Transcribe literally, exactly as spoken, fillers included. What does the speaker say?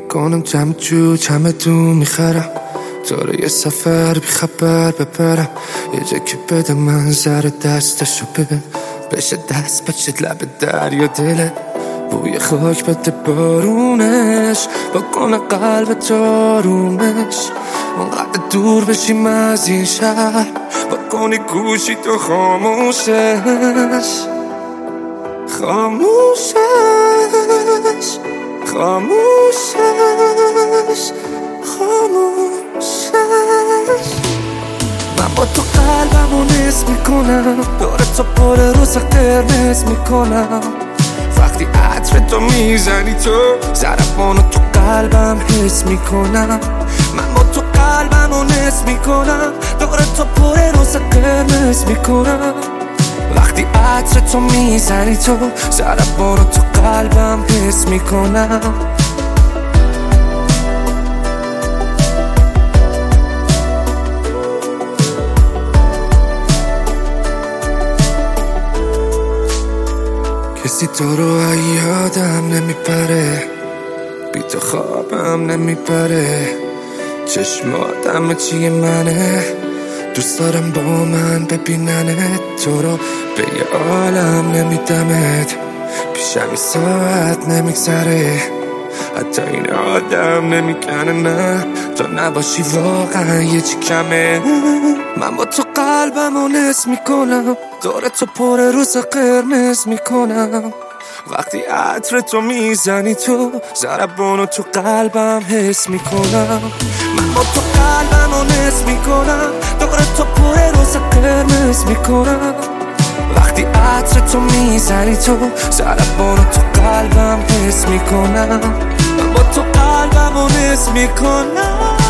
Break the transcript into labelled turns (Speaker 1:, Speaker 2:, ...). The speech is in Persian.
Speaker 1: میکنم جمع جو جمع دو میخرم تو رو یه سفر بی خبر ببرم یه جا که بده منظر دستشو ببین بشه دست بشه لب دریا دلت بوی خاک بده بارونش بکنه قلب تارومش اونقدر دور بشیم از این شهر بکنی گوشی تو خاموشش خاموشش خاموشش خاموشش من با تو قلبمو نصف میکنم داره تو پر روز قرمز میکنم وقتی عطر تو میزنی تو ضربانو تو قلبم حس میکنم من با تو قلبمو نصف میکنم داره تو پر روز قرمز میکنم وقتی عطر تو میزنی تو ضربانو تو قلبم حس میکنم کسی تو رو یادم نمیپره بی تو خوابم نمیبره چشماتم چیه منه دوست دارم با من ببیننت تو رو به یه عالم نمیدمت پیشم این ساعت نمیگذره حتی این آدم نمیکنه نه تو نباشی واقعا یه چی کمه من با تو قلبمو نصف میکنم داره تو پر روز قرمز میکنم وقتی عطر تو میزنی تو ضربانو تو قلبم حس میکنم من با تو قلبمو نصف میکنم داره تو پر روز قرمز میکنم وقتی عطر تو میزنی تو ضربانو تو قلبم حس میکنم من با تو قلبمو نصف میکنم